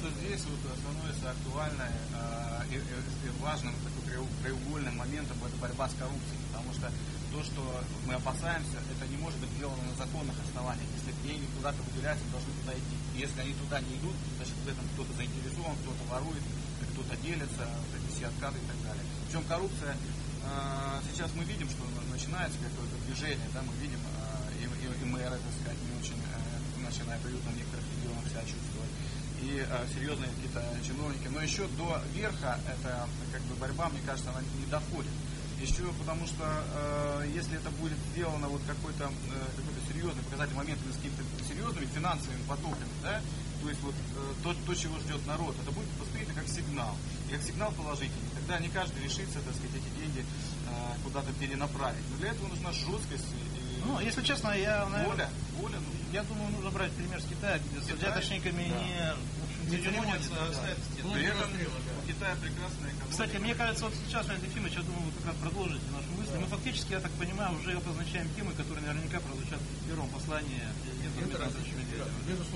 что здесь вот становится актуальной и важным такой краеугольным моментом это борьба с коррупцией, потому что то, что мы опасаемся, это не может быть сделано на законных основаниях. Если деньги куда-то выделяются, должны туда идти. И если они туда не идут, значит в этом кто-то заинтересован, кто-то ворует, кто-то делится, вот эти все откаты и так далее. Причем коррупция, сейчас мы видим, что начинается какое-то движение, да, мы видим, и мэры, так сказать, не очень начинают уютно в некоторых регионах себя чувствовать, и серьезные какие-то чиновники. Но еще до верха эта как бы борьба, мне кажется, она не доходит. Еще потому что если это будет сделано вот какой-то серьезный показательный моментами с какими-то серьезными финансовыми потоками, да, то есть вот то, чего ждет народ, это будет воспринято как сигнал. И как сигнал положительный. Тогда не каждый решится, так сказать, эти деньги куда-то перенаправить. Но для этого нужна жесткость и ну, если честно, воля. Я думаю, нужно брать пример с Китая, где с взяточниками не церемонятся, ставят стену. При этом у Китая прекрасная экономика. Кстати, мне кажется, вот сейчас, Леонид Ефимович, я думаю, вы как раз продолжите нашу мысль. Мы фактически, я так понимаю, уже обозначаем темы, которые наверняка прозвучат в первом послании президента Дмитрия Анатольевича Медведева.